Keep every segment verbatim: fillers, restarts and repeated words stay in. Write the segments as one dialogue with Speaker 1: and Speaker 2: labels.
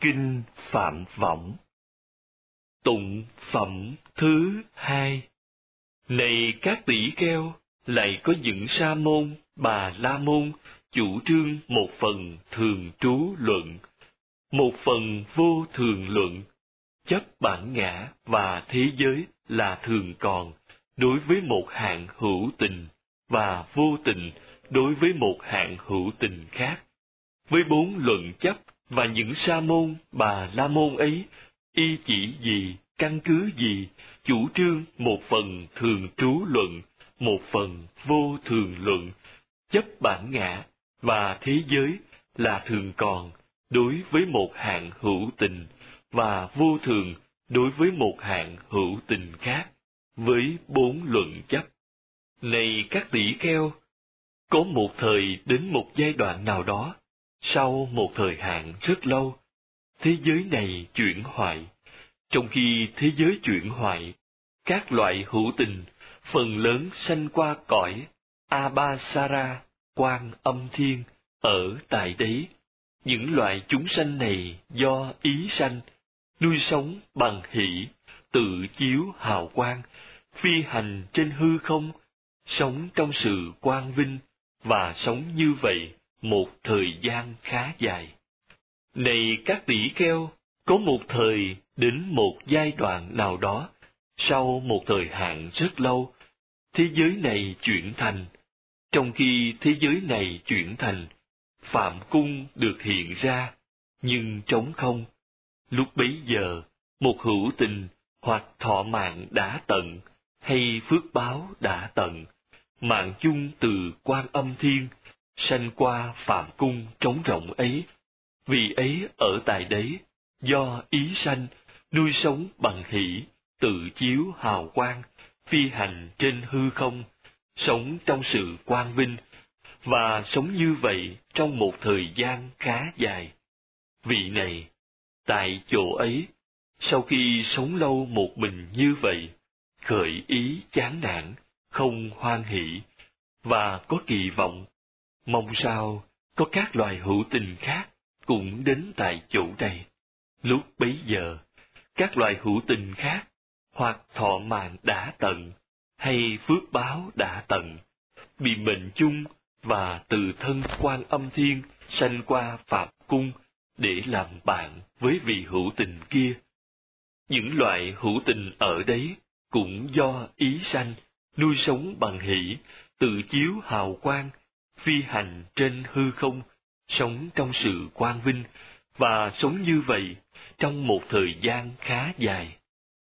Speaker 1: Kinh Phạm Võng. Tụng phẩm thứ hai. Này các tỷ kheo, lại có những sa môn, bà la môn chủ trương một phần thường trú luận, một phần vô thường luận, chấp bản ngã và thế giới là thường còn đối với một hạng hữu tình và vô tình đối với một hạng hữu tình khác. Với bốn luận chấp và những sa môn, bà la môn ấy, y chỉ gì, căn cứ gì, chủ trương một phần thường trú luận, một phần vô thường luận, chấp bản ngã và thế giới là thường còn đối với một hạng hữu tình và vô thường đối với một hạng hữu tình khác, với bốn luận chấp. Này các tỷ kheo, có một thời đến một giai đoạn nào đó, sau một thời hạn rất lâu, thế giới này chuyển hoại. Trong khi thế giới chuyển hoại, các loại hữu tình phần lớn sanh qua cõi Abhasara, Quan Âm Thiên, ở tại đấy. Những loại chúng sanh này do ý sanh, nuôi sống bằng hỷ, tự chiếu hào quang, phi hành trên hư không, sống trong sự quang vinh, và sống như vậy một thời gian khá dài. Này các tỷ kheo, có một thời đến một giai đoạn nào đó, sau một thời hạn rất lâu, thế giới này chuyển thành. Trong khi thế giới này chuyển thành, Phạm Cung được hiện ra, nhưng trống không. Lúc bấy giờ, một hữu tình hoặc thọ mạng đã tận, hay phước báo đã tận, mạng chung từ Quan Âm Thiên, sanh qua Phạm Cung trống rỗng ấy. Vì ấy ở tại đấy, do ý sanh, nuôi sống bằng hỷ, tự chiếu hào quang, phi hành trên hư không, sống trong sự quang vinh, và sống như vậy trong một thời gian khá dài. Vị này, tại chỗ ấy, sau khi sống lâu một mình như vậy, khởi ý chán nản, không hoan hỷ, và có kỳ vọng, mong sao có các loài hữu tình khác cũng đến tại chỗ này. Lúc bấy giờ, các loài hữu tình khác, hoặc thọ mạng đã tận, hay phước báo đã tận, bị mệnh chung và từ thân Quan Âm Thiên sanh qua Phạm Cung để làm bạn với vị hữu tình kia. Những loại hữu tình ở đấy cũng do ý sanh, nuôi sống bằng hỷ, tự chiếu hào quang, phi hành trên hư không, sống trong sự quang vinh, và sống như vậy trong một thời gian khá dài.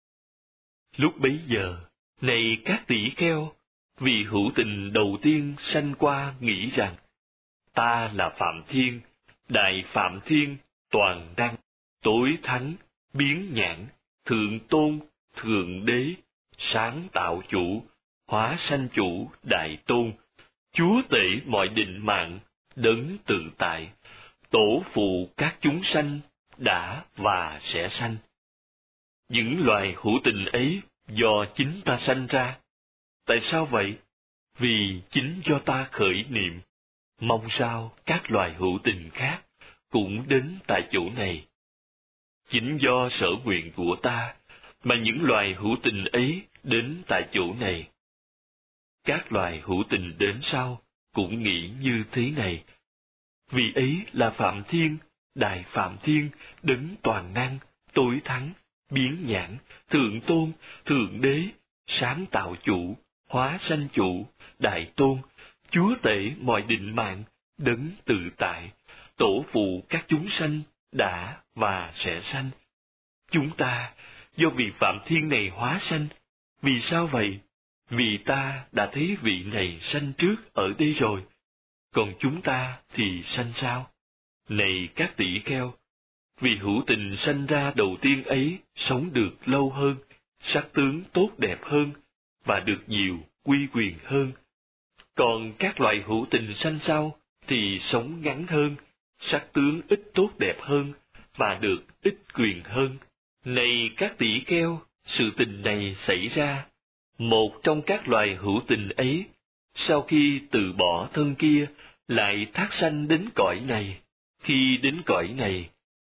Speaker 1: Lúc bấy giờ, này các tỷ kheo, vị hữu tình đầu tiên sanh qua nghĩ rằng, ta là Phạm Thiên, Đại Phạm Thiên, toàn năng, tối thắng, biến nhãn, thượng tôn, thượng đế, sáng tạo chủ, hóa sanh chủ, đại tôn, chúa tể mọi định mạng, đấng tự tại, tổ phụ các chúng sanh, đã và sẽ sanh. Những loài hữu tình ấy do chính ta sanh ra. Tại sao vậy? Vì chính do ta khởi niệm, mong sao các loài hữu tình khác cũng đến tại chỗ này. Chính do sở nguyện của ta mà những loài hữu tình ấy đến tại chỗ này. Các loài hữu tình đến sau cũng nghĩ như thế này. Vì ấy là Phạm Thiên, Đại Phạm Thiên, đấng toàn năng, tối thắng, biến nhãn, thượng tôn, thượng đế, sáng tạo chủ, hóa sanh chủ, đại tôn, chúa tể mọi định mạng, đấng tự tại, tổ phụ các chúng sanh, đã và sẽ sanh. Chúng ta, do vị Phạm Thiên này hóa sanh, vì sao vậy? Vì ta đã thấy vị này sanh trước ở đây rồi, còn chúng ta thì sanh sao? Này các tỷ kheo, vị hữu tình sanh ra đầu tiên ấy sống được lâu hơn, sắc tướng tốt đẹp hơn, và được nhiều quy quyền hơn. Còn các loại hữu tình sanh sau thì sống ngắn hơn, sắc tướng ít tốt đẹp hơn, và được ít quyền hơn. Này các tỷ kheo, sự tình này xảy ra, một trong các loài hữu tình ấy, sau khi từ bỏ thân kia, lại thác sanh đến cõi này. Khi đến cõi này,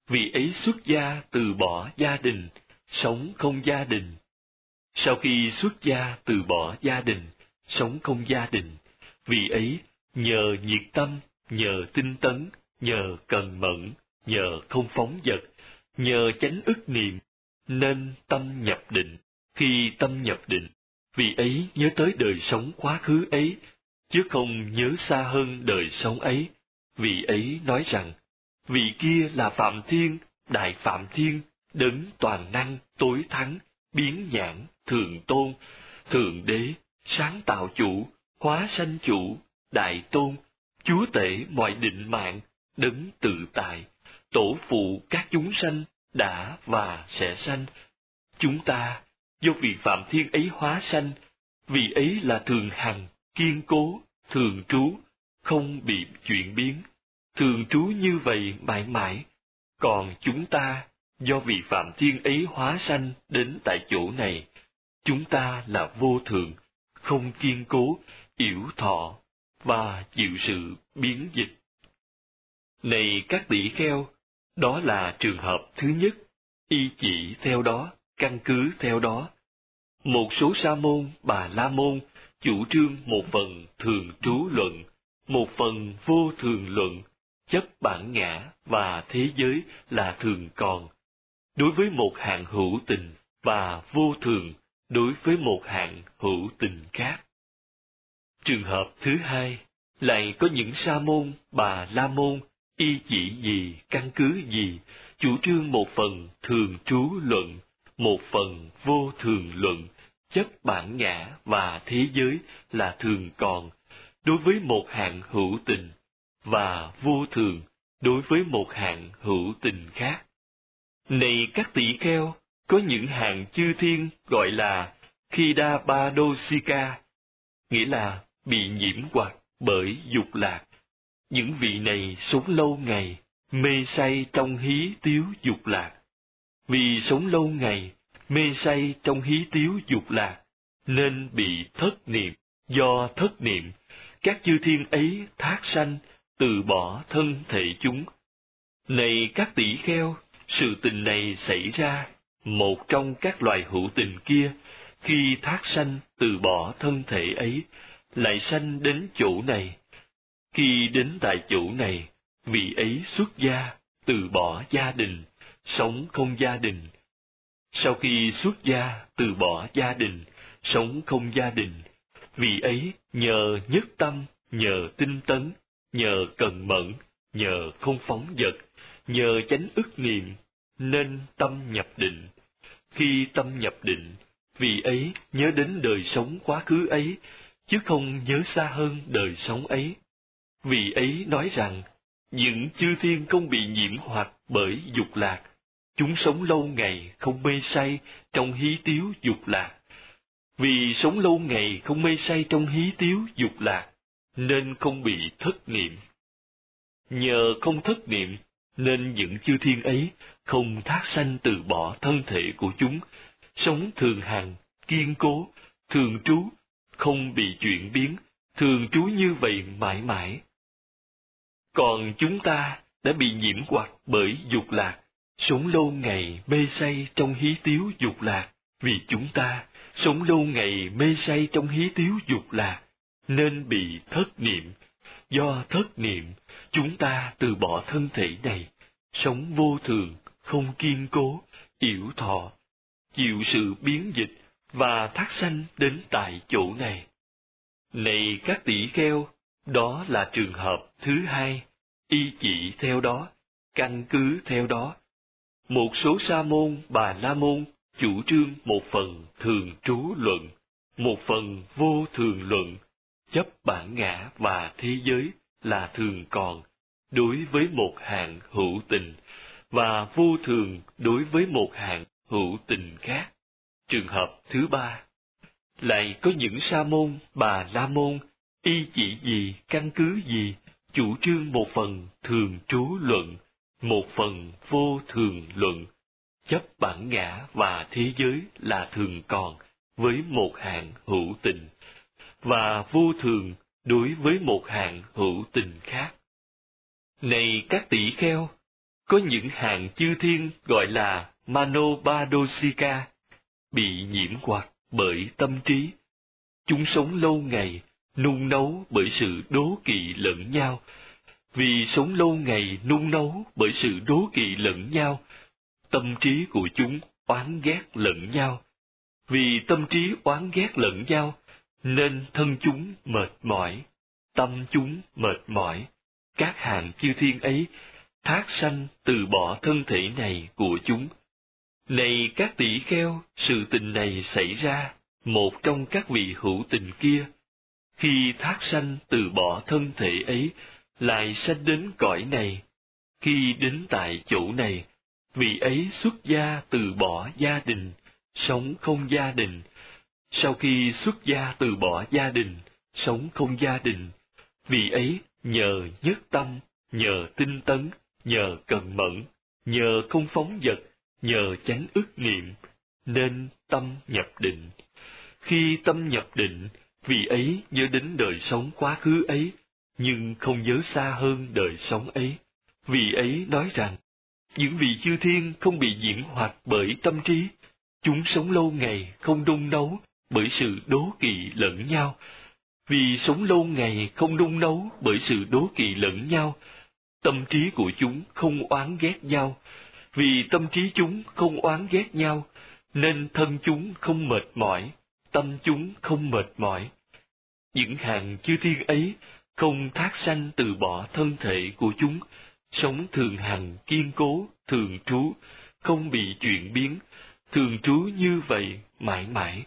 Speaker 1: Vị ấy xuất gia từ bỏ gia đình, sống không gia đình. Sau khi xuất gia từ bỏ gia đình, sống không gia đình, vị ấy nhờ nhiệt tâm, nhờ tinh tấn, nhờ cần mẫn, nhờ không phóng dật, nhờ chánh ức niệm, nên tâm nhập định. Khi tâm nhập định, vị ấy nhớ tới đời sống quá khứ ấy, chứ không nhớ xa hơn đời sống ấy. Vị ấy nói rằng, vị kia là Phạm Thiên, Đại Phạm Thiên, đấng toàn năng, tối thắng, biến nhãn, thượng tôn, thượng đế, sáng tạo chủ, hóa sanh chủ, đại tôn, chúa tể mọi định mạng, đấng tự tại, tổ phụ các chúng sanh, đã và sẽ sanh. Chúng ta, do vị Phạm Thiên ấy hóa sanh, vị ấy là thường hằng, kiên cố, thường trú, không bị chuyển biến, thường trú như vậy mãi mãi. Còn chúng ta, do vị Phạm Thiên ấy hóa sanh đến tại chỗ này, chúng ta là vô thường, không kiên cố, yểu thọ, và chịu sự biến dịch. Này các tỷ kheo, đó là trường hợp thứ nhất, y chỉ theo đó, căn cứ theo đó. Một số sa môn, bà la môn chủ trương một phần thường trú luận, một phần vô thường luận, chấp bản ngã và thế giới là thường còn, đối với một hạng hữu tình, và vô thường đối với một hạng hữu tình khác. Trường hợp thứ hai, lại có những sa môn, bà la môn, y chỉ gì, căn cứ gì, chủ trương một phần thường trú luận, một phần vô thường luận, chấp bản ngã và thế giới là thường còn, đối với một hạng hữu tình, và vô thường đối với một hạng hữu tình khác. Này các tỷ kheo, có những hạng chư thiên gọi là Khidabadosika, nghĩa là bị nhiễm hoặc bởi dục lạc. Những vị này sống lâu ngày, mê say trong hí tiếu dục lạc. Vì sống lâu ngày, mê say trong hí tiếu dục lạc, nên bị thất niệm. Do thất niệm, các chư thiên ấy thác sanh, từ bỏ thân thể chúng. Này các tỷ kheo, sự tình này xảy ra, một trong các loài hữu tình kia, khi thác sanh từ bỏ thân thể ấy, lại sanh đến chỗ này. Khi đến tại chỗ này, vị ấy xuất gia, từ bỏ gia đình, sống không gia đình. Sau khi xuất gia, từ bỏ gia đình, sống không gia đình, vị ấy nhờ nhất tâm, nhờ tinh tấn, nhờ cần mẫn, nhờ không phóng dật, nhờ chánh ức niệm, nên tâm nhập định. Khi tâm nhập định, vị ấy nhớ đến đời sống quá khứ ấy, chứ không nhớ xa hơn đời sống ấy. Vị ấy nói rằng, những chư thiên không bị nhiễm hoặc bởi dục lạc, chúng sống lâu ngày không mê say trong hí tiếu dục lạc. Vì sống lâu ngày không mê say trong hí tiếu dục lạc, nên không bị thất niệm. Nhờ không thất niệm, nên những chư thiên ấy không thác sanh từ bỏ thân thể của chúng, sống thường hằng, kiên cố, thường trú, không bị chuyển biến, thường trú như vậy mãi mãi. Còn chúng ta đã bị nhiễm hoặc bởi dục lạc, sống lâu ngày mê say trong hí tiếu dục lạc. Vì chúng ta sống lâu ngày mê say trong hí tiếu dục lạc, nên bị thất niệm. Do thất niệm, chúng ta từ bỏ thân thể này, sống vô thường, không kiên cố, yểu thọ, chịu sự biến dịch và thác sanh đến tại chỗ này. Này các tỷ kheo, đó là trường hợp thứ hai, y chỉ theo đó, căn cứ theo đó. Một số sa môn, bà la môn chủ trương một phần thường trú luận, một phần vô thường luận, chấp bản ngã và thế giới là thường còn, đối với một hạng hữu tình, và vô thường đối với một hạng hữu tình khác. Trường hợp thứ ba, lại có những sa môn, bà la môn, y chỉ gì, căn cứ gì, chủ trương một phần thường trú luận, một phần vô thường luận, chấp bản ngã và thế giới là thường còn với một hạng hữu tình, và vô thường đối với một hạng hữu tình khác. Này các tỷ kheo, có những hạng chư thiên gọi là Manobadosika, bị nhiễm hoặc bởi tâm trí. Chúng sống lâu ngày, nung nấu bởi sự đố kỵ lẫn nhau. Vì sống lâu ngày nung nấu bởi sự đố kỵ lẫn nhau, tâm trí của chúng oán ghét lẫn nhau. Vì tâm trí oán ghét lẫn nhau, nên thân chúng mệt mỏi, tâm chúng mệt mỏi. Các hạng chư thiên ấy thác sanh từ bỏ thân thể này của chúng. Này các tỷ kheo, sự tình này xảy ra, một trong các vị hữu tình kia, khi thác sanh từ bỏ thân thể ấy, lại sanh đến cõi này. Khi đến tại chỗ này, vị ấy xuất gia từ bỏ gia đình, sống không gia đình. Sau khi xuất gia từ bỏ gia đình, sống không gia đình, vị ấy nhờ nhất tâm, nhờ tinh tấn, nhờ cần mẫn, nhờ không phóng dật, nhờ chánh ức niệm, nên tâm nhập định. Khi tâm nhập định, vị ấy nhớ đến đời sống quá khứ ấy, nhưng không nhớ xa hơn đời sống ấy. Vị ấy nói rằng, những vị chư thiên không bị nhiễm hoặc bởi tâm trí, chúng sống lâu ngày không nung nấu bởi sự đố kỵ lẫn nhau. Vì sống lâu ngày không nung nấu bởi sự đố kỵ lẫn nhau, tâm trí của chúng không oán ghét nhau. Vì tâm trí chúng không oán ghét nhau, nên thân chúng không mệt mỏi, tâm chúng không mệt mỏi. Những hàng chư thiên ấy không thác sanh từ bỏ thân thể của chúng, sống thường hằng kiên cố, thường trú, không bị chuyển biến, thường trú như vậy mãi mãi.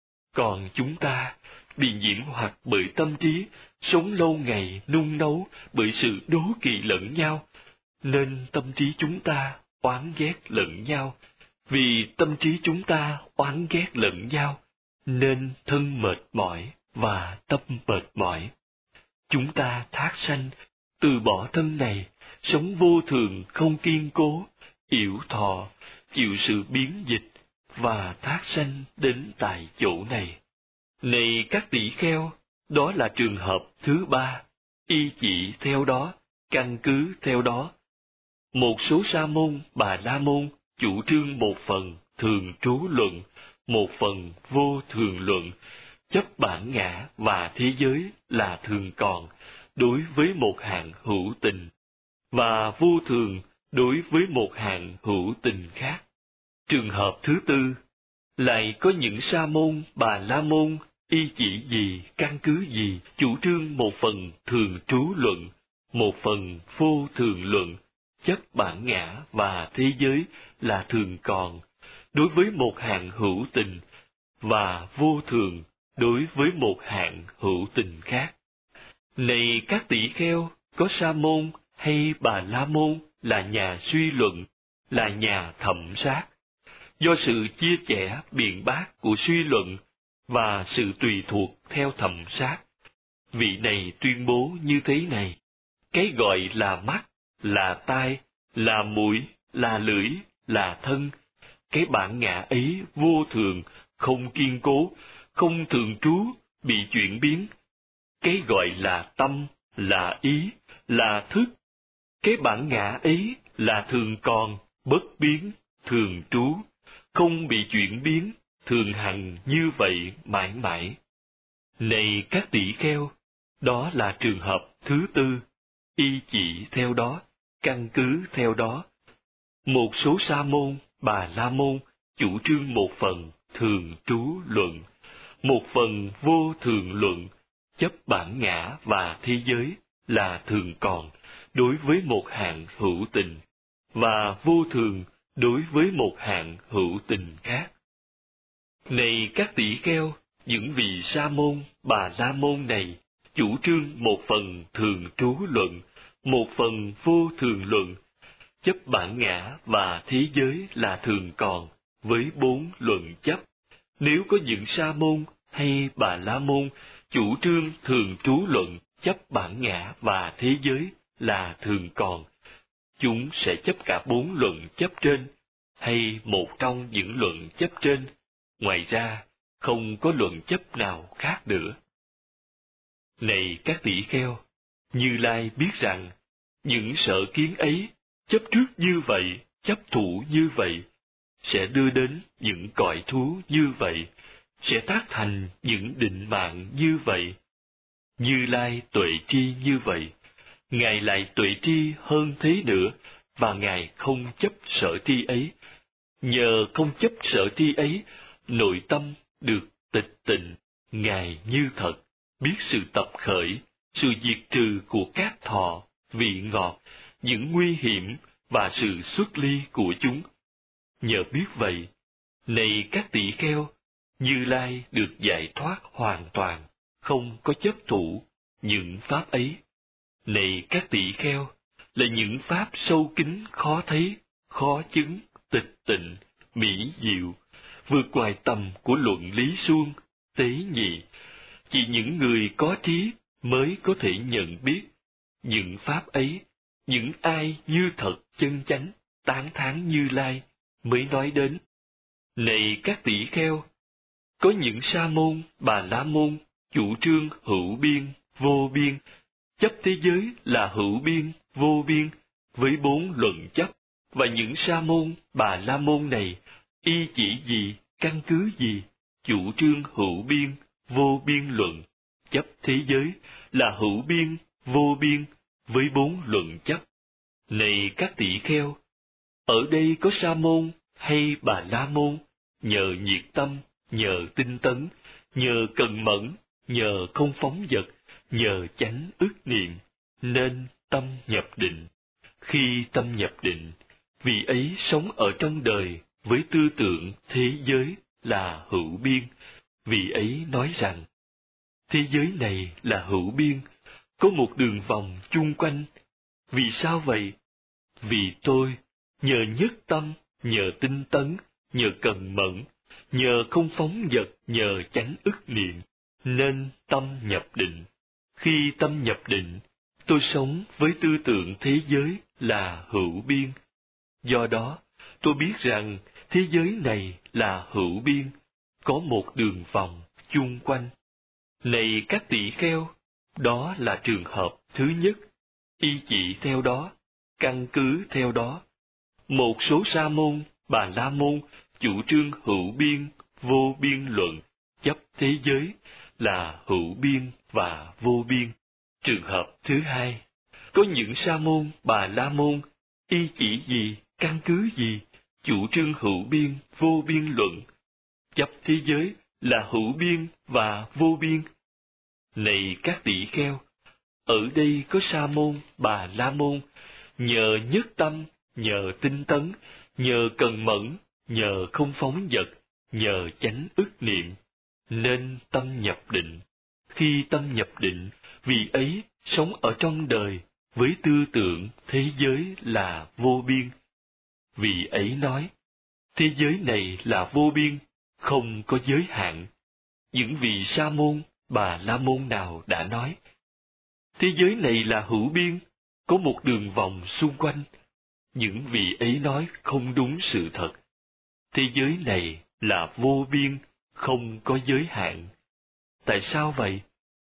Speaker 1: Còn chúng ta bị nhiễm hoặc bởi tâm trí, sống lâu ngày nung nấu bởi sự đố kỵ lẫn nhau, nên tâm trí chúng ta oán ghét lẫn nhau. Vì tâm trí chúng ta oán ghét lẫn nhau, nên thân mệt mỏi và tâm mệt mỏi. Chúng ta thác sanh, từ bỏ thân này, sống vô thường không kiên cố, yểu thọ, chịu sự biến dịch, và thác sanh đến tại chỗ này. Này các tỷ kheo, đó là trường hợp thứ ba, y chỉ theo đó, căn cứ theo đó. Một số sa môn, bà la môn chủ trương một phần thường trú luận, một phần vô thường luận, chấp bản ngã và thế giới là thường còn đối với một hạng hữu tình, và vô thường đối với một hạng hữu tình khác. Trường hợp thứ tư, lại có những sa môn, bà la môn, y chỉ gì, căn cứ gì, chủ trương một phần thường trú luận, một phần vô thường luận, chấp bản ngã và thế giới là thường còn đối với một hạng hữu tình, và vô thường đối với một hạng hữu tình khác. Này các tỷ kheo, có sa môn hay bà la môn là nhà suy luận, là nhà thẩm sát. Do sự chia sẻ biện bác của suy luận và sự tùy thuộc theo thẩm sát, vị này tuyên bố như thế này: cái gọi là mắt, là tai, là mũi, là lưỡi, là thân, cái bản ngã ấy vô thường, không kiên cố, không thường trú, bị chuyển biến. Cái gọi là tâm, là ý, là thức, cái bản ngã ấy là thường còn, bất biến, thường trú, không bị chuyển biến, thường hằng như vậy mãi mãi. Này các tỷ kheo, đó là trường hợp thứ tư, y chỉ theo đó, căn cứ theo đó. Một số sa môn, bà la môn chủ trương một phần thường trú luận, một phần vô thường luận, chấp bản ngã và thế giới là thường còn đối với một hạng hữu tình, và vô thường đối với một hạng hữu tình khác. Này các tỷ kheo, những vị sa môn, bà la môn này chủ trương một phần thường trú luận, một phần vô thường luận, chấp bản ngã và thế giới là thường còn với bốn luận chấp. Nếu có những sa môn hay bà la môn chủ trương thường trú luận, chấp bản ngã và thế giới là thường còn, chúng sẽ chấp cả bốn luận chấp trên, hay một trong những luận chấp trên, ngoài ra không có luận chấp nào khác nữa. Này các tỷ kheo, Như Lai biết rằng những sở kiến ấy chấp trước như vậy, chấp thủ như vậy, sẽ đưa đến những cõi thú như vậy, sẽ tác thành những định mạng như vậy. Như Lai tuệ tri như vậy, Ngài lại tuệ tri hơn thế nữa, và Ngài không chấp sở tri ấy. Nhờ không chấp sở tri ấy, nội tâm được tịch tịnh, Ngài như thật, biết sự tập khởi, sự diệt trừ của các thọ, vị ngọt, những nguy hiểm và sự xuất ly của chúng. Nhờ biết vậy, này các tỷ kheo, Như Lai được giải thoát hoàn toàn, không có chấp thủ những pháp ấy. Này các tỷ kheo, là những pháp sâu kín khó thấy, khó chứng, tịch tịnh, mỹ diệu, vượt ngoài tầm của luận lý suông, tế nhị. Chỉ những người có trí mới có thể nhận biết những pháp ấy. Những ai như thật chân chánh, tán thán Như Lai mới nói đến. Này các tỷ kheo, có những sa môn, bà la môn chủ trương hữu biên, vô biên, chấp thế giới là hữu biên, vô biên, với bốn luận chấp, và những sa môn, bà la môn này, y chỉ gì, căn cứ gì, chủ trương hữu biên, vô biên luận, chấp thế giới là hữu biên, vô biên, với bốn luận chấp. Này các tỷ kheo, ở đây có sa môn hay bà la môn, nhờ nhiệt tâm, nhờ tinh tấn, nhờ cần mẫn, nhờ không phóng dật, nhờ chánh ức niệm, nên tâm nhập định. Khi tâm nhập định, vị ấy sống ở trong đời với tư tưởng thế giới là hữu biên. Vị ấy nói rằng, thế giới này là hữu biên, có một đường vòng chung quanh. Vì sao vậy? Vì tôi, nhờ nhất tâm, nhờ tinh tấn, nhờ cần mẫn, nhờ không phóng dật, nhờ chánh ức niệm, nên tâm nhập định. Khi tâm nhập định, tôi sống với tư tưởng thế giới là hữu biên. Do đó, tôi biết rằng thế giới này là hữu biên, có một đường vòng chung quanh. Này các tỷ kheo, đó là trường hợp thứ nhất. Y chỉ theo đó, căn cứ theo đó. Một số sa môn, bà la môn chủ trương hữu biên, vô biên luận, chấp thế giới là hữu biên và vô biên. Trường hợp thứ hai, có những sa môn, bà la môn, y chỉ gì, căn cứ gì, chủ trương hữu biên, vô biên luận, chấp thế giới là hữu biên và vô biên. Này các tỷ kheo, ở đây có sa môn, bà la môn, nhờ nhất tâm, nhờ tinh tấn, nhờ cần mẫn, nhờ không phóng dật, nhờ chánh ức niệm, nên tâm nhập định. Khi tâm nhập định, vị ấy sống ở trong đời với tư tưởng thế giới là vô biên. Vị ấy nói, thế giới này là vô biên, không có giới hạn. Những vị sa môn, bà la môn nào đã nói, thế giới này là hữu biên, có một đường vòng xung quanh. Những vị ấy nói không đúng sự thật. Thế giới này là vô biên, không có giới hạn. Tại sao vậy?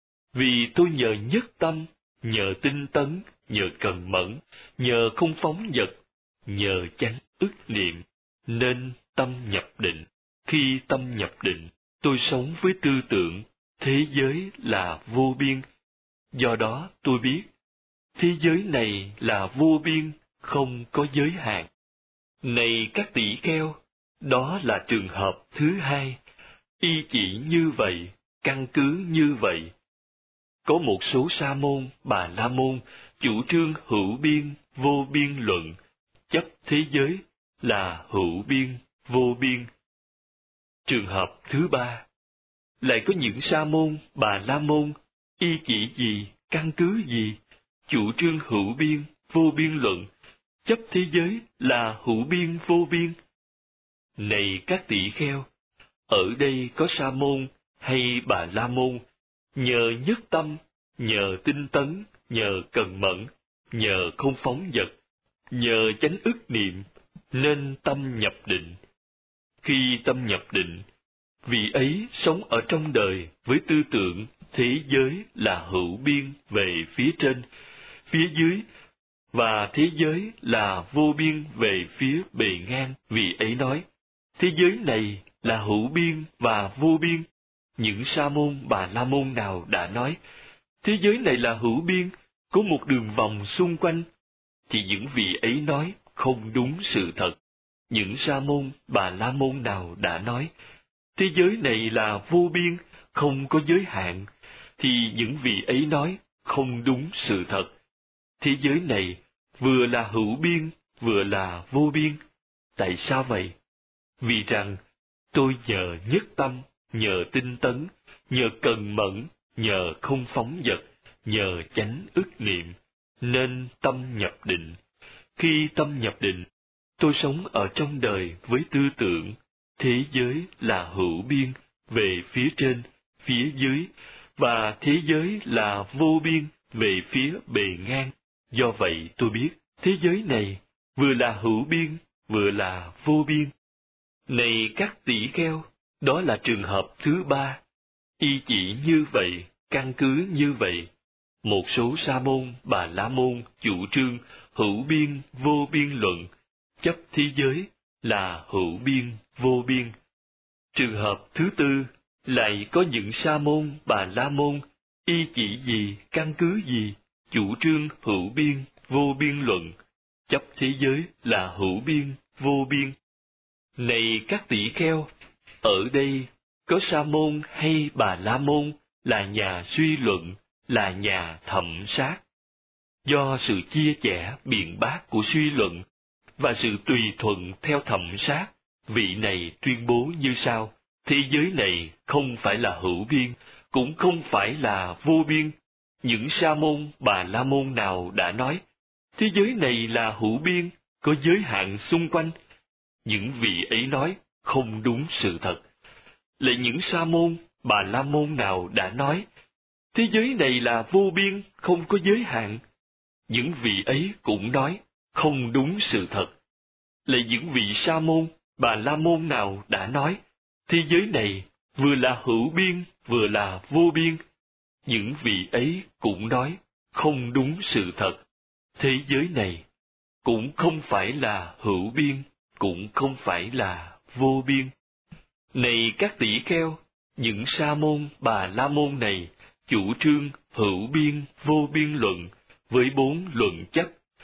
Speaker 1: Vì tôi nhờ nhất tâm, nhờ tinh tấn, nhờ cần mẫn, nhờ không phóng dật, nhờ chánh ức niệm, nên tâm nhập định. Khi tâm nhập định, tôi sống với tư tưởng thế giới là vô biên. Do đó tôi biết, thế giới này là vô biên, không có giới hạn. Này các tỷ kheo, đó là trường hợp thứ hai. Y chỉ như vậy, căn cứ như vậy. Có một số sa môn, bà la môn chủ trương hữu biên, vô biên luận, chấp thế giới là hữu biên, vô biên. Trường hợp thứ ba, lại có những sa môn, bà la môn, y chỉ gì, căn cứ gì, chủ trương hữu biên, vô biên luận, chấp thế giới là hữu biên, vô biên. Này các tỷ kheo, ở đây có sa môn hay bà la môn, nhờ nhất tâm, nhờ tinh tấn, nhờ cần mẫn, nhờ không phóng dật, nhờ chánh ức niệm, nên tâm nhập định. Khi tâm nhập định, vị ấy sống ở trong đời với tư tưởng thế giới là hữu biên về phía trên, phía dưới, và thế giới là vô biên về phía bề ngang. Vì ấy nói, thế giới này là hữu biên và vô biên. Những sa môn bà la môn nào đã nói, thế giới này là hữu biên, có một đường vòng xung quanh, thì những vị ấy nói không đúng sự thật. Những sa môn bà la môn nào đã nói, thế giới này là vô biên, không có giới hạn, thì những vị ấy nói không đúng sự thật. Thế giới này vừa là hữu biên, vừa là vô biên. Tại sao vậy? Vì rằng, tôi nhờ nhất tâm, nhờ tinh tấn, nhờ cần mẫn, nhờ không phóng dật, nhờ chánh ức niệm, nên tâm nhập định. Khi tâm nhập định, tôi sống ở trong đời với tư tưởng, thế giới là hữu biên, về phía trên, phía dưới, và thế giới là vô biên, về phía bề ngang. Do vậy tôi biết, thế giới này vừa là hữu biên, vừa là vô biên. Này các tỷ kheo, đó là trường hợp thứ ba. Y chỉ như vậy, căn cứ như vậy. Một số sa môn, bà la môn chủ trương hữu biên, vô biên luận, chấp thế giới là hữu biên, vô biên. Trường hợp thứ tư, lại có những sa môn, bà la môn, y chỉ gì, căn cứ gì, chủ trương hữu biên, vô biên luận, chấp thế giới là hữu biên, vô biên. Này các tỷ kheo, ở đây có sa môn hay bà la môn là nhà suy luận, là nhà thẩm sát. Do sự chia sẻ biện bác của suy luận và sự tùy thuận theo thẩm sát, vị này tuyên bố như sau: thế giới này không phải là hữu biên, cũng không phải là vô biên. Những sa môn, bà la môn nào đã nói, thế giới này là hữu biên, có giới hạn xung quanh. Những vị ấy nói không đúng sự thật. Lại những sa môn, bà la môn nào đã nói, thế giới này là vô biên, không có giới hạn. Những vị ấy cũng nói không đúng sự thật. Lại những vị sa môn, bà la môn nào đã nói, thế giới này vừa là hữu biên, vừa là vô biên. Những vị ấy cũng nói không đúng sự thật. Thế giới này cũng không phải là hữu biên, cũng không phải là vô biên. Này các tỷ kheo, những sa môn, bà la môn này chủ trương hữu biên, vô biên luận với bốn luận chấp.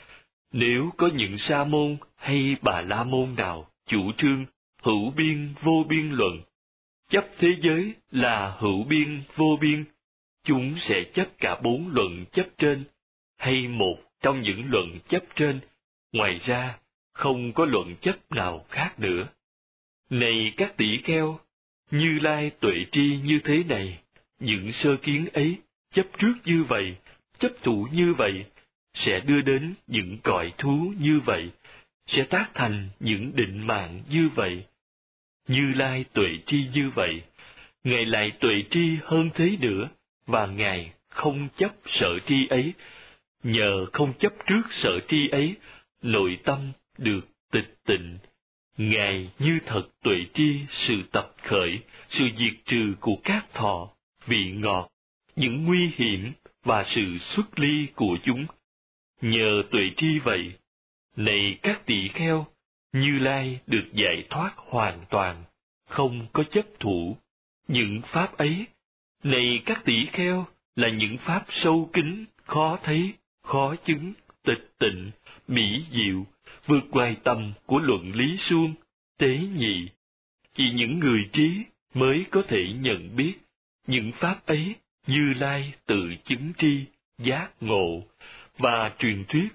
Speaker 1: Nếu có những sa môn hay bà la môn nào chủ trương hữu biên, vô biên luận, chấp thế giới là hữu biên, vô biên, chúng sẽ chấp cả bốn luận chấp trên, hay một trong những luận chấp trên, ngoài ra không có luận chấp nào khác nữa. Này các tỷ kheo, Như Lai tuệ tri như thế này, những sơ kiến ấy, chấp trước như vậy, chấp thủ như vậy, sẽ đưa đến những cõi thú như vậy, sẽ tác thành những định mạng như vậy. Như Lai tuệ tri như vậy, Ngài lại tuệ tri hơn thế nữa, và Ngài không chấp sợ tri ấy. Nhờ không chấp trước sợ tri ấy, nội tâm được tịch tịnh. Ngài như thật tuệ tri sự tập khởi, sự diệt trừ của các thọ, vị ngọt, những nguy hiểm và sự xuất ly của chúng. Nhờ tuệ tri vậy, này các tỷ kheo, Như Lai được giải thoát hoàn toàn, không có chấp thủ. Những pháp ấy, này các tỷ kheo, là những pháp sâu kín, khó thấy, khó chứng, tịch tịnh, mỹ diệu, vượt ngoài tầm của luận lý suông, tế nhị. Chỉ những người trí mới có thể nhận biết những pháp ấy. Như Lai tự chứng tri, giác ngộ và truyền thuyết.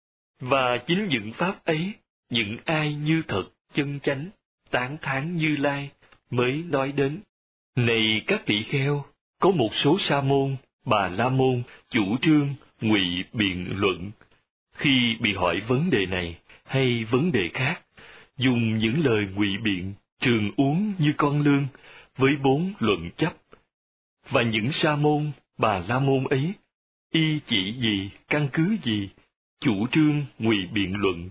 Speaker 1: Và chính những pháp ấy, những ai như thật, chân chánh, tán thán Như Lai mới nói đến. Này các tỷ kheo, có một số sa môn, bà la môn chủ trương ngụy biện luận. Khi bị hỏi vấn đề này hay vấn đề khác, dùng những lời ngụy biện trường uống như con lương với bốn luận chấp. Và những sa môn, bà la môn ấy, y chỉ gì, căn cứ gì, chủ trương ngụy biện luận.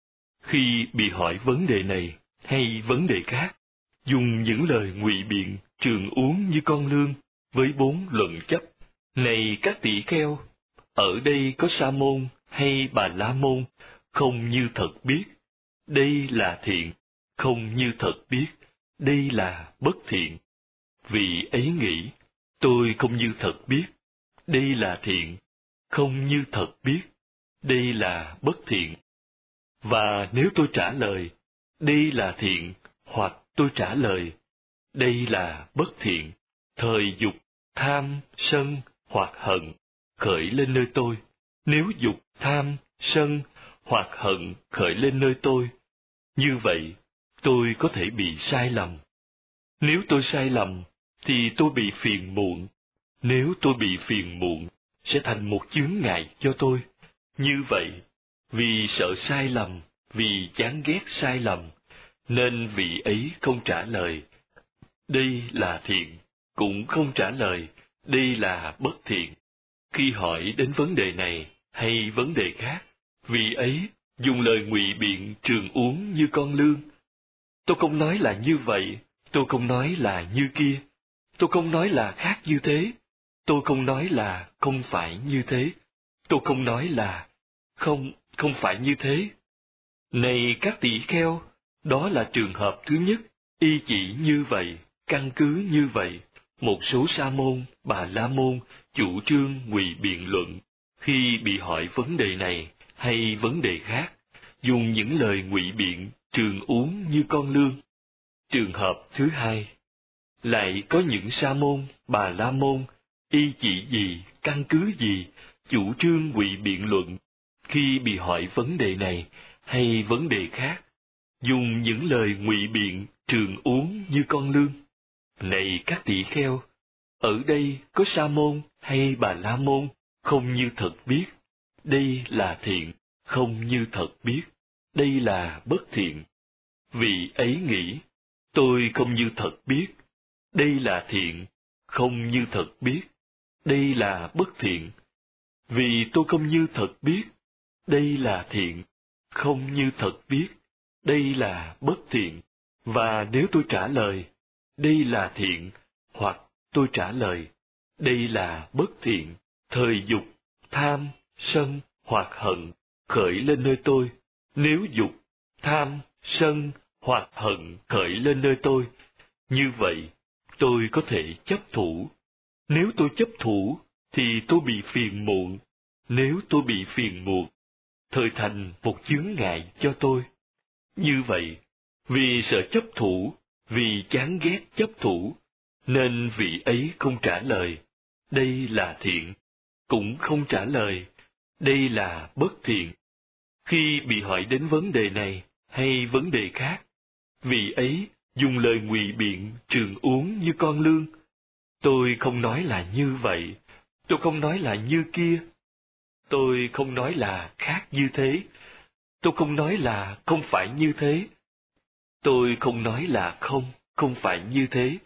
Speaker 1: Khi bị hỏi vấn đề này hay vấn đề khác, dùng những lời ngụy biện trường uống như con lương với bốn luận chấp. Này các tỷ kheo, ở đây có sa môn hay Bà La Môn không như thật biết, đây là thiện, không như thật biết, đây là bất thiện. Vị ấy nghĩ, tôi không như thật biết, đây là thiện, không như thật biết, đây là bất thiện. Và nếu tôi trả lời, đây là thiện, hoặc tôi trả lời, đây là bất thiện, thời dục, tham, sân hoặc hận khởi lên nơi tôi. Nếu dục, tham, sân hoặc hận khởi lên nơi tôi, như vậy tôi có thể bị sai lầm. Nếu tôi sai lầm, thì tôi bị phiền muộn. Nếu tôi bị phiền muộn, sẽ thành một chướng ngại cho tôi. Như vậy, vì sợ sai lầm, vì chán ghét sai lầm, nên vị ấy không trả lời, đây là thiện, cũng không trả lời, đây là bất thiện. Khi hỏi đến vấn đề này hay vấn đề khác, vị ấy dùng lời ngụy biện trường uống như con lươn. Tôi không nói là như vậy, tôi không nói là như kia, tôi không nói là khác như thế, tôi không nói là không phải như thế, tôi không nói là không, không phải như thế. Này các tỷ kheo, đó là trường hợp thứ nhất, y chỉ như vậy, căn cứ như vậy. Một số sa môn, bà la môn chủ trương ngụy biện luận, khi bị hỏi vấn đề này hay vấn đề khác, dùng những lời ngụy biện trường uống như con lươn. Trường hợp thứ hai, lại có những sa môn, bà la môn, y chỉ gì, căn cứ gì, chủ trương ngụy biện luận, khi bị hỏi vấn đề này hay vấn đề khác, dùng những lời ngụy biện trường uống như con lươn. Này các tỷ kheo, ở đây có sa môn hay bà la môn không như thật biết, đây là thiện, không như thật biết, đây là bất thiện. Vị ấy nghĩ, tôi không như thật biết, đây là thiện, không như thật biết, đây là bất thiện. Vì tôi không như thật biết, đây là thiện, không như thật biết, đây là bất thiện. Và nếu tôi trả lời, đây là thiện, hoặc tôi trả lời, đây là bất thiện, thời dục, tham, sân hoặc hận khởi lên nơi tôi. Nếu dục, tham, sân hoặc hận khởi lên nơi tôi, như vậy tôi có thể chấp thủ. Nếu tôi chấp thủ, thì tôi bị phiền muộn. Nếu tôi bị phiền muộn, thời thành một chướng ngại cho tôi. Như vậy, vì sợ chấp thủ, vì chán ghét chấp thủ, nên vị ấy không trả lời, đây là thiện, cũng không trả lời, đây là bất thiện. Khi bị hỏi đến vấn đề này hay vấn đề khác, vị ấy dùng lời ngụy biện trường uống như con lươn. Tôi không nói là như vậy, tôi không nói là như kia, tôi không nói là khác như thế, tôi không nói là không phải như thế, tôi không nói là không, không phải như thế.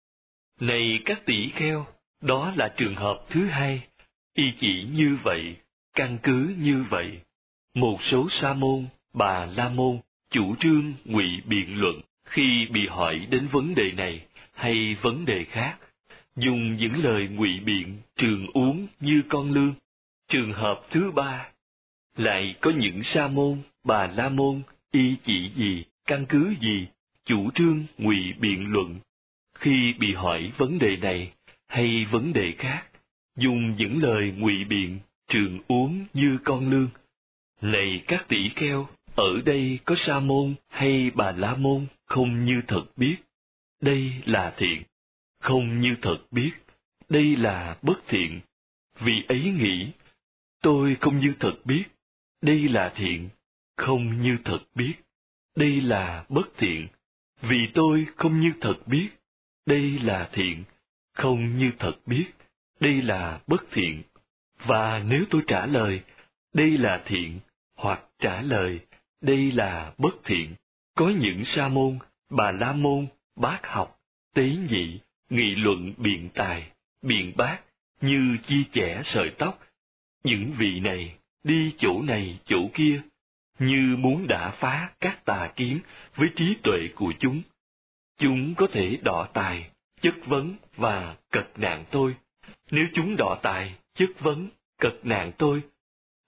Speaker 1: Này các tỷ kheo, đó là trường hợp thứ hai, y chỉ như vậy, căn cứ như vậy. Một số sa môn, bà la môn chủ trương ngụy biện luận, khi bị hỏi đến vấn đề này hay vấn đề khác, dùng những lời ngụy biện trường uống như con lươn. Trường hợp thứ ba, lại có những sa môn, bà la môn y chỉ gì, căn cứ gì, chủ trương ngụy biện luận, khi bị hỏi vấn đề này hay vấn đề khác, dùng những lời ngụy biện trường uống như con lươn. Này các tỷ kheo, ở đây có sa môn hay bà la môn không như thật biết, đây là thiện, không như thật biết, đây là bất thiện. Vì ấy nghĩ, tôi không như thật biết, đây là thiện, không như thật biết, đây là bất thiện. Vì tôi không như thật biết, đây là thiện, không như thật biết, đây là bất thiện. Và nếu tôi trả lời, đây là thiện, hoặc trả lời, đây là bất thiện, có những sa môn, bà la môn, bác học, tế nhị, nghị luận biện tài, biện bác, như chia chẻ sợi tóc. Những vị này đi chỗ này chỗ kia, như muốn đả phá các tà kiến với trí tuệ của chúng. Chúng có thể đọ tài, chất vấn và cật nạn tôi. Nếu chúng đọ tài, chất vấn, cật nạn tôi,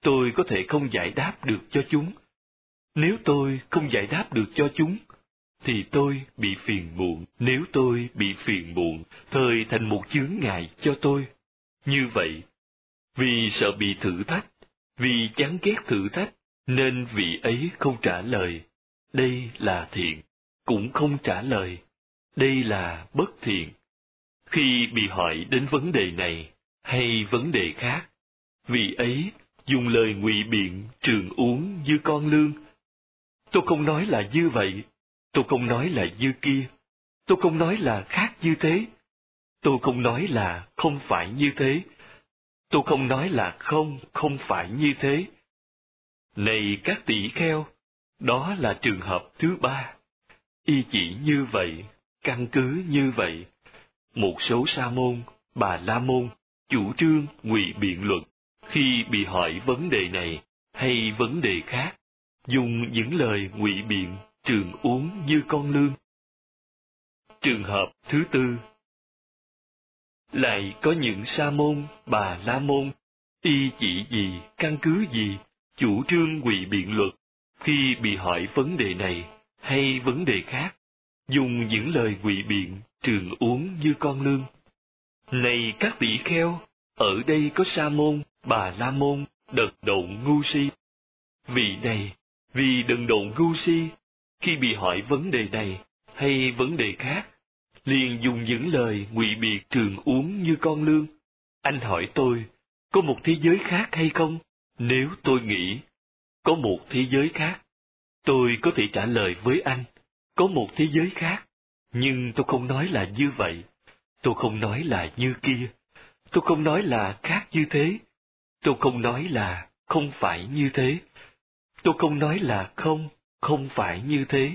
Speaker 1: tôi có thể không giải đáp được cho chúng. Nếu tôi không giải đáp được cho chúng, thì tôi bị phiền muộn. Nếu tôi bị phiền muộn, thời thành một chướng ngại cho tôi. Như vậy, vì sợ bị thử thách, vì chán ghét thử thách, nên vị ấy không trả lời. Đây là thiện, cũng không trả lời. Đây là bất thiện. Khi bị hỏi đến vấn đề này hay vấn đề khác, vị ấy dùng lời ngụy biện trường uống như con lương. Tôi không nói là như vậy, tôi không nói là như kia, tôi không nói là khác như thế, tôi không nói là không phải như thế, tôi không nói là không, không phải như thế. Này các tỷ kheo, đó là trường hợp thứ ba. Y chỉ như vậy, căn cứ như vậy. Một số sa môn, bà la môn, chủ trương ngụy biện luận, khi bị hỏi vấn đề này hay vấn đề khác, dùng những lời ngụy biện trường uống như con lương. Trường hợp thứ tư, lại có những sa môn, bà la môn, y chỉ gì, căn cứ gì, chủ trương ngụy biện luật, khi bị hỏi vấn đề này hay vấn đề khác, dùng những lời ngụy biện trường uống như con lương. Này các tỷ kheo, ở đây có sa môn, bà la môn, đần độn ngu si. Vị này, vì đần độn ngu si, khi bị hỏi vấn đề này hay vấn đề khác, liền dùng những lời ngụy biện trường uống như con lương. Anh hỏi tôi, có một thế giới khác hay không? Nếu tôi nghĩ, có một thế giới khác, tôi có thể trả lời với anh, có một thế giới khác, nhưng tôi không nói là như vậy, tôi không nói là như kia, tôi không nói là khác như thế, tôi không nói là không phải như thế, tôi không nói là không, không phải như thế.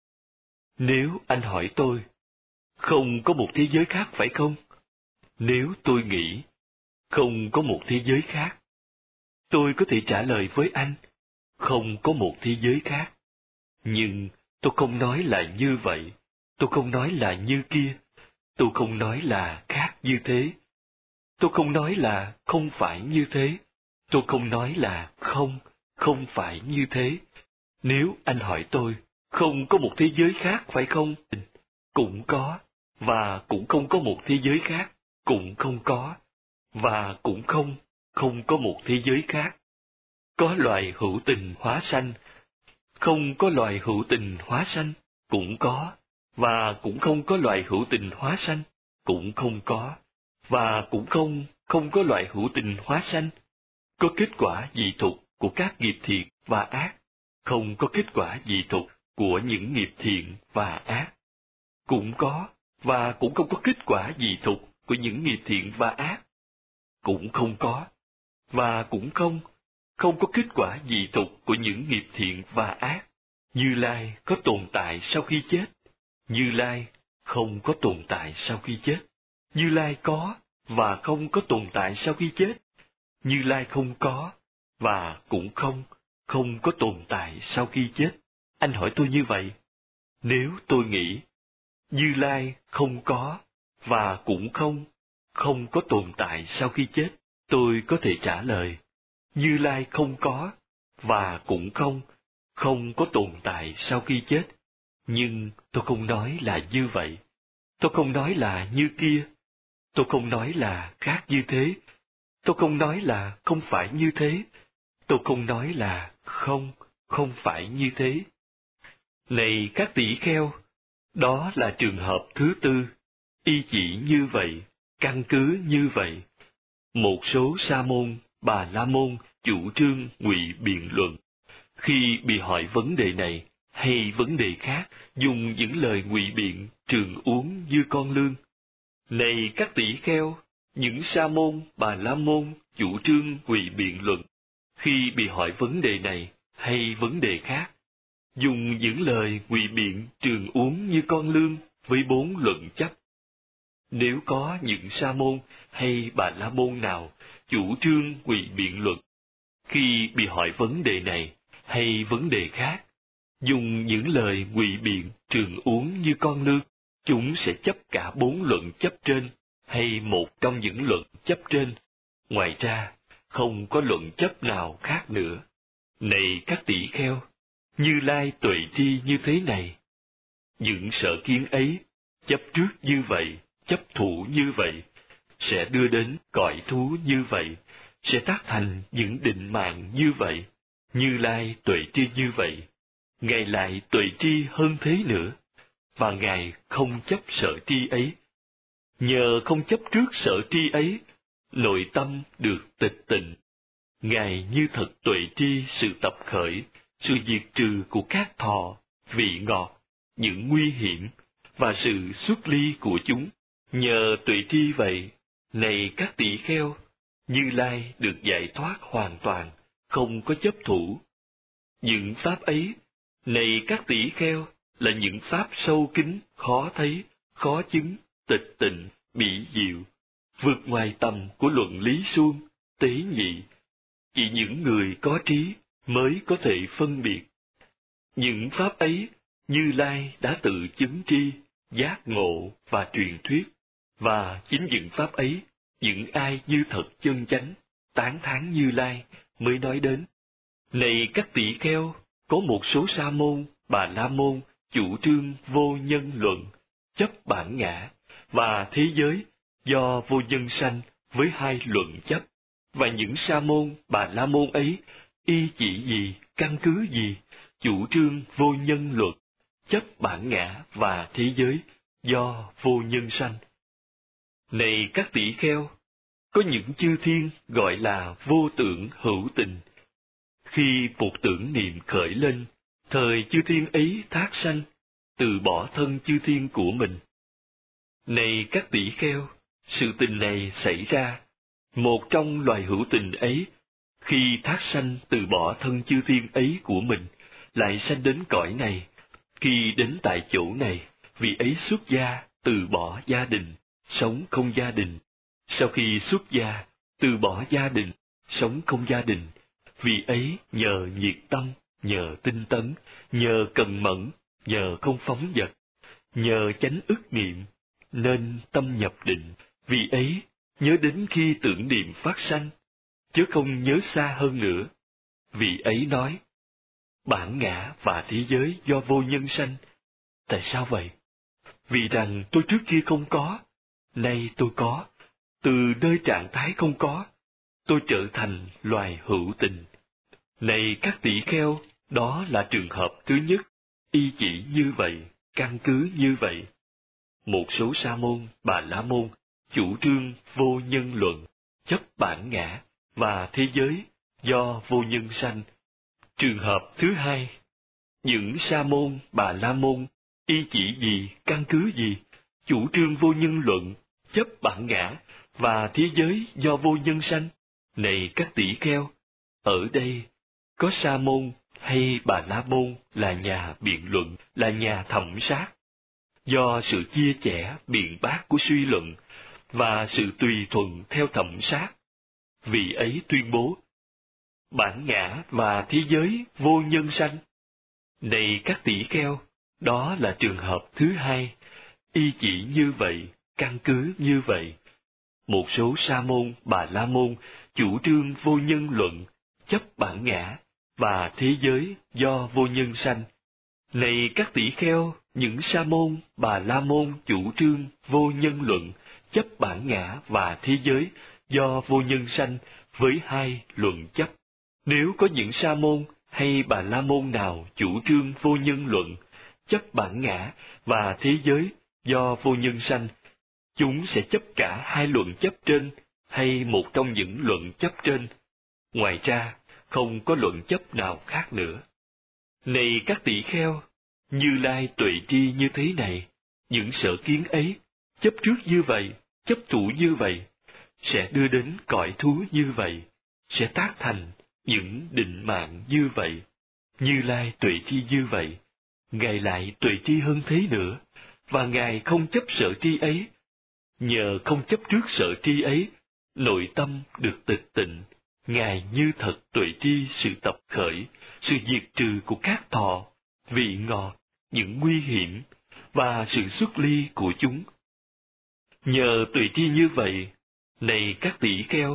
Speaker 1: Nếu anh hỏi tôi, không có một thế giới khác phải không? Nếu tôi nghĩ, không có một thế giới khác, tôi có thể trả lời với anh, không có một thế giới khác. Nhưng tôi không nói là như vậy, tôi không nói là như kia, tôi không nói là khác như thế, tôi không nói là không phải như thế, tôi không nói là không, không phải như thế. Nếu anh hỏi tôi, không có một thế giới khác phải không? Cũng có, và cũng không có một thế giới khác, cũng không có, và cũng không, không có một thế giới khác. Có loài hữu tình hóa sanh, không có loài hữu tình hóa sanh, cũng có, và cũng không có loài hữu tình hóa sanh, cũng không có, và cũng không, không có loài hữu tình hóa sanh. Có kết quả dị thục của các nghiệp thiện và ác, không có kết quả dị thục của những nghiệp thiện và ác. Cũng có, và cũng không có kết quả dị thục của những nghiệp thiện và ác. Cũng không có, và cũng không, không có kết quả dị thục của những nghiệp thiện và ác. Như Lai có tồn tại sau khi chết. Như Lai không có tồn tại sau khi chết. Như Lai có và không có tồn tại sau khi chết. Như Lai không có và cũng không, không có tồn tại sau khi chết. Anh hỏi tôi như vậy. Nếu tôi nghĩ, Như Lai không có và cũng không, không có tồn tại sau khi chết, tôi có thể trả lời, Như Lai không có và cũng không, không có tồn tại sau khi chết. Nhưng tôi không nói là như vậy. Tôi không nói là như kia. Tôi không nói là khác như thế. Tôi không nói là không phải như thế. Tôi không nói là không, không phải như thế. Này các tỷ kheo, đó là trường hợp thứ tư. Y chỉ như vậy, căn cứ như vậy. Một số sa môn, bà la môn chủ trương ngụy biện luận. Khi bị hỏi vấn đề này hay vấn đề khác, dùng những lời ngụy biện trường uống như con lương. Này các tỷ kheo, những sa môn, bà la môn chủ trương ngụy biện luận. Khi bị hỏi vấn đề này hay vấn đề khác, dùng những lời ngụy biện trường uống như con lương với bốn luận chấp. Nếu có những sa môn hay bà la môn nào chủ trương ngụy biện luận, khi bị hỏi vấn đề này hay vấn đề khác, dùng những lời ngụy biện trường uống như con lương, chúng sẽ chấp cả bốn luận chấp trên hay một trong những luận chấp trên. Ngoài ra, không có luận chấp nào khác nữa. Này các tỷ kheo, Như Lai tuệ tri như thế này. Những sở kiến ấy, chấp trước như vậy, chấp thủ như vậy, sẽ đưa đến cõi thú như vậy, sẽ tác thành những định mạng như vậy. Như Lai tuệ tri như vậy, Ngài lại tuệ tri hơn thế nữa, và Ngài không chấp sở tri ấy. Nhờ không chấp trước sở tri ấy, nội tâm được tịch tịnh. Ngài như thật tuệ tri sự tập khởi, sự diệt trừ của các thọ, vị ngọt, những nguy hiểm, và sự xuất ly của chúng. Nhờ tuệ tri vậy, này các tỷ kheo, Như Lai được giải thoát hoàn toàn, không có chấp thủ. Những pháp ấy, này các tỷ kheo, là những pháp sâu kín, khó thấy, khó chứng, tịch tịnh, bỉ diệu, vượt ngoài tầm của luận lý suông, tế nhị. Chỉ những người có trí mới có thể phân biệt. Những pháp ấy, Như Lai đã tự chứng tri, giác ngộ và truyền thuyết, và chính những pháp ấy, những ai như thật chân chánh, tán thán Như Lai mới nói đến. Này các tỷ kheo, có một số sa môn, bà la môn chủ trương vô nhân luận, chấp bản ngã, và thế giới do vô nhân sanh với hai luận chấp. Và những sa môn, bà la môn ấy, y chỉ gì, căn cứ gì, chủ trương vô nhân luật, chấp bản ngã và thế giới do vô nhân sanh. Này các tỷ kheo, có những chư thiên gọi là vô tưởng hữu tình. Khi một tưởng niệm khởi lên, thời chư thiên ấy thác sanh, từ bỏ thân chư thiên của mình. Này các tỷ kheo, sự tình này xảy ra, một trong loài hữu tình ấy, khi thác sanh từ bỏ thân chư thiên ấy của mình, lại sanh đến cõi này. Khi đến tại chỗ này, vị ấy xuất gia, từ bỏ gia đình, sống không gia đình. Sau khi xuất gia, từ bỏ gia đình, sống không gia đình, vị ấy nhờ nhiệt tâm, nhờ tinh tấn, nhờ cần mẫn, nhờ không phóng dật, nhờ chánh ức niệm, nên tâm nhập định. Vị ấy nhớ đến khi tưởng niệm phát sanh, chứ không nhớ xa hơn nữa. Vị ấy nói, bản ngã và thế giới do vô nhân sanh. Tại sao vậy? Vì rằng tôi trước kia không có, nay tôi có. Từ nơi trạng thái không có, tôi trở thành loài hữu tình. Này các tỷ kheo, đó là trường hợp thứ nhất, y chỉ như vậy, căn cứ như vậy. Một số sa môn, bà la môn chủ trương vô nhân luận, chấp bản ngã và thế giới do vô nhân sanh. Trường hợp thứ hai, những sa môn, bà la môn y chỉ gì, căn cứ gì, chủ trương vô nhân luận, chấp bản ngã và thế giới do vô nhân sanh. Này các tỷ kheo, ở đây có sa môn hay bà la môn là nhà biện luận, là nhà thẩm sát. Do sự chia sẻ biện bác của suy luận và sự tùy thuận theo thẩm sát, vị ấy tuyên bố bản ngã và thế giới vô nhân sanh. Này các tỷ kheo, đó là trường hợp thứ hai, y chỉ như vậy, căn cứ như vậy. Một số sa môn, bà la môn chủ trương vô nhân luận, chấp bản ngã và thế giới do vô nhân sanh. Này các tỷ kheo, những sa môn, bà la môn chủ trương vô nhân luận, chấp bản ngã và thế giới do vô nhân sanh với hai luận chấp. Nếu có những sa môn hay bà la môn nào chủ trương vô nhân luận, chấp bản ngã và thế giới do vô nhân sanh, chúng sẽ chấp cả hai luận chấp trên hay một trong những luận chấp trên. Ngoài ra, không có luận chấp nào khác nữa. Này các tỷ kheo, Như Lai tuệ tri như thế này, những sở kiến ấy, chấp trước như vậy, chấp thủ như vậy, sẽ đưa đến cõi thú như vậy, sẽ tác thành những định mạng như vậy. Như Lai tuệ tri như vậy, Ngài lại tuệ tri hơn thế nữa, và Ngài không chấp sở tri ấy. Nhờ không chấp trước sở tri ấy, nội tâm được tịch tịnh, Ngài như thật tuệ tri sự tập khởi, sự diệt trừ của các thọ, vị ngọt, những nguy hiểm, và sự xuất ly của chúng. Nhờ tuệ tri như vậy, này các tỷ kheo,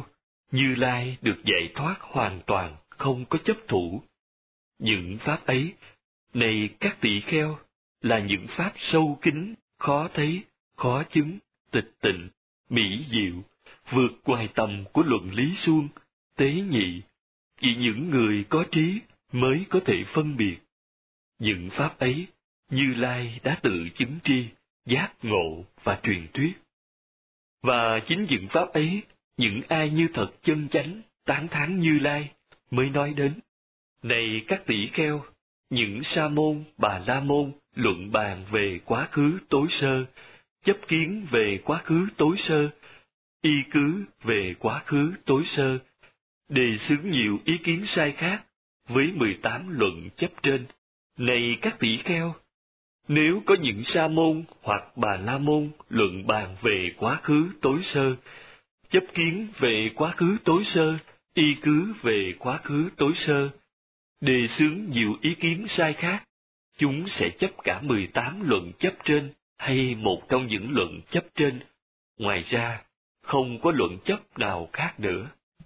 Speaker 1: Như Lai được giải thoát hoàn toàn, không có chấp thủ. Những pháp ấy, này các tỷ kheo, là những pháp sâu kín, khó thấy, khó chứng, tịch tịnh, mỹ diệu, vượt ngoài tầm của luận lý suông, tế nhị, chỉ những người có trí mới có thể phân biệt. Những pháp ấy, Như Lai đã tự chứng tri, giác ngộ và truyền thuyết. Và chính những pháp ấy, những ai như thật chân chánh, tán thán Như Lai, mới nói đến. Này các tỷ kheo, những sa môn, bà la môn luận bàn về quá khứ tối sơ, chấp kiến về quá khứ tối sơ, y cứ về quá khứ tối sơ, đề xướng nhiều ý kiến sai khác, với mười tám luận chấp trên. Này các tỷ kheo, nếu có những sa môn hoặc bà la môn luận bàn về quá khứ tối sơ, chấp kiến về quá khứ tối sơ, y cứ về quá khứ tối sơ, đề xướng nhiều ý kiến sai khác, chúng sẽ chấp cả mười tám luận chấp trên hay một trong những luận chấp trên. Ngoài ra, không có luận chấp nào khác nữa.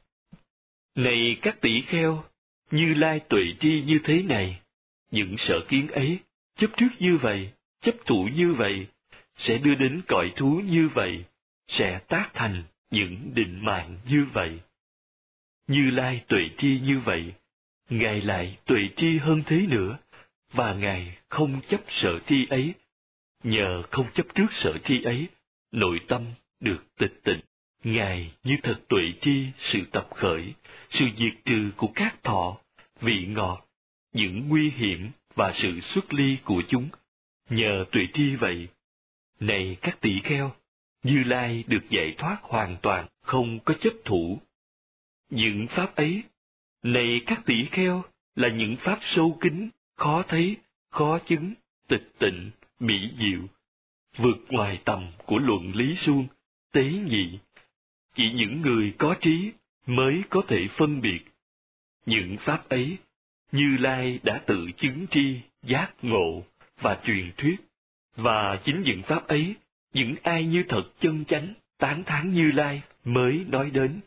Speaker 1: Này các tỷ kheo, Như Lai tuệ tri như thế này, những sở kiến ấy, chấp trước như vậy, chấp thủ như vậy, sẽ đưa đến cõi thú như vậy, sẽ tác thành những định mạng như vậy. Như Lai tuệ tri như vậy, Ngài lại tuệ tri hơn thế nữa, và Ngài không chấp sở tri ấy. Nhờ không chấp trước sở tri ấy, nội tâm được tịch tịnh. Ngài như thật tuệ tri sự tập khởi, sự diệt trừ của các thọ, vị ngọt, những nguy hiểm và sự xuất ly của chúng. Nhờ tuệ tri vậy, này các tỷ kheo, Như Lai được giải thoát hoàn toàn, không có chấp thủ. Những pháp ấy, này các tỷ kheo, là những pháp sâu kín, khó thấy, khó chứng, tịch tịnh, mỹ diệu, vượt ngoài tầm của luận lý suông, tế nhị. Chỉ những người có trí mới có thể phân biệt. Những pháp ấy, Như Lai đã tự chứng tri, giác ngộ và truyền thuyết. Và chính những pháp ấy, những ai như thật chân chánh, tán thán Như Lai mới nói đến.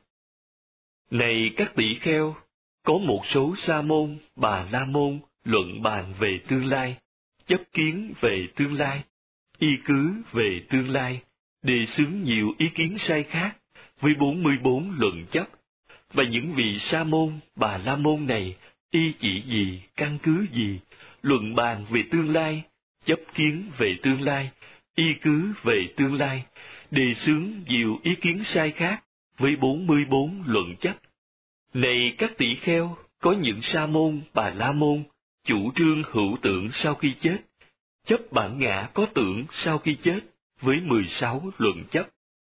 Speaker 1: Này các tỷ kheo, có một số sa môn, bà la môn luận bàn về tương lai, chấp kiến về tương lai, y cứ về tương lai, đề xướng nhiều ý kiến sai khác, với bốn mươi bốn luận chấp. Và những vị sa môn, bà la môn này, y chỉ gì, căn cứ gì, luận bàn về tương lai, chấp kiến về tương lai, y cứ về tương lai, đề xướng nhiều ý kiến sai khác, với bốn mươi bốn luận chấp. Này các tỷ kheo, có những sa môn, bà la môn, chủ trương hữu tưởng sau khi chết, chấp bản ngã có tưởng sau khi chết, với mười sáu luận chấp.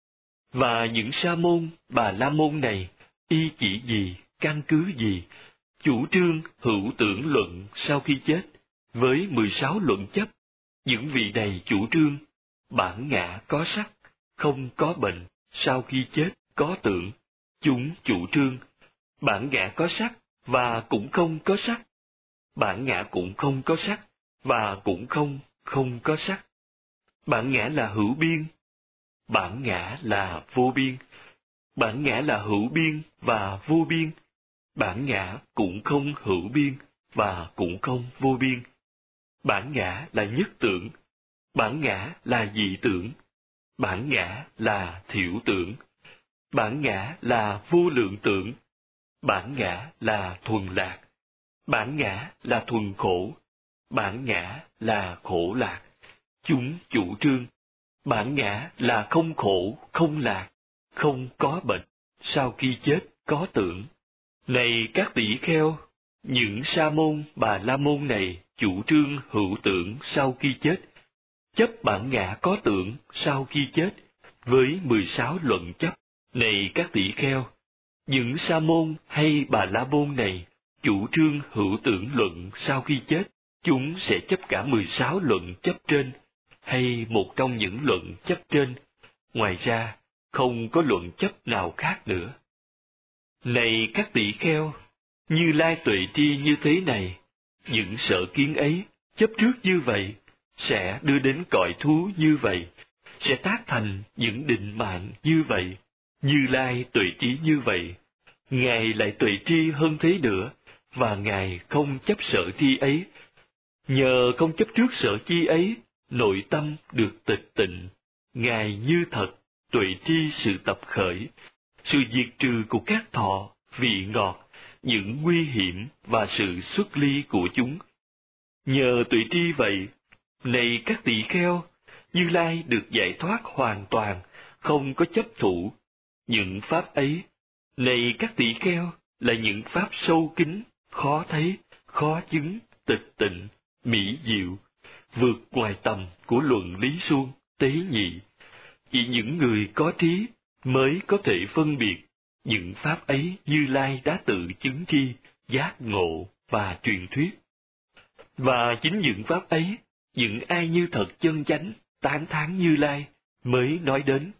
Speaker 1: Và những sa môn, bà la môn này, y chỉ gì, căn cứ gì, chủ trương hữu tưởng luận sau khi chết, với mười sáu luận chấp. Những vị này chủ trương, bản ngã có sắc, không có bệnh, sau khi chết có tưởng. Chúng chủ trương, bản ngã có sắc, và cũng không có sắc. Bản ngã cũng không có sắc, và cũng không không có sắc. Bản ngã là hữu biên, bản ngã là vô biên. Bản ngã là hữu biên và vô biên. Bản ngã cũng không hữu biên và cũng không vô biên. Bản ngã là nhất tưởng. Bản ngã là dị tưởng. Bản ngã là thiểu tưởng. Bản ngã là vô lượng tưởng. Bản ngã là thuần lạc. Bản ngã là thuần khổ. Bản ngã là khổ lạc. Chúng chủ trương, bản ngã là không khổ, không lạc, không có bệnh, sau khi chết có tưởng. Này các tỷ kheo, những sa môn, bà la môn này chủ trương hữu tưởng sau khi chết, chấp bản ngã có tưởng sau khi chết, với mười sáu luận chấp. Này các tỷ kheo, những sa môn hay bà la môn này chủ trương hữu tưởng luận sau khi chết, chúng sẽ chấp cả mười sáu luận chấp trên, hay một trong những luận chấp trên. Ngoài ra, không có luận chấp nào khác nữa. Này các tỷ kheo, Như Lai tuệ tri như thế này, những sở kiến ấy, chấp trước như vậy, sẽ đưa đến cõi thú như vậy, sẽ tác thành những định mạng như vậy. Như Lai tuệ trí như vậy, Ngài lại tuệ tri hơn thế nữa, và Ngài không chấp sợ tri ấy. Nhờ không chấp trước sợ chi ấy, nội tâm được tịch tịnh. Ngài như thật, tuệ tri sự tập khởi, sự diệt trừ của các thọ, vị ngọt, những nguy hiểm và sự xuất ly của chúng. Nhờ tuệ tri vậy, này các tỳ kheo, Như Lai được giải thoát hoàn toàn, không có chấp thủ. Những pháp ấy, này các tỳ kheo, là những pháp sâu kín, khó thấy, khó chứng, tịch tịnh, mỹ diệu, vượt ngoài tầm của luận lý suông, tế nhị. Chỉ những người có trí mới có thể phân biệt những pháp ấy Như Lai đã tự chứng tri, giác ngộ và truyền thuyết. Và chính những pháp ấy, những ai như thật chân chánh, tán thán Như Lai mới nói đến.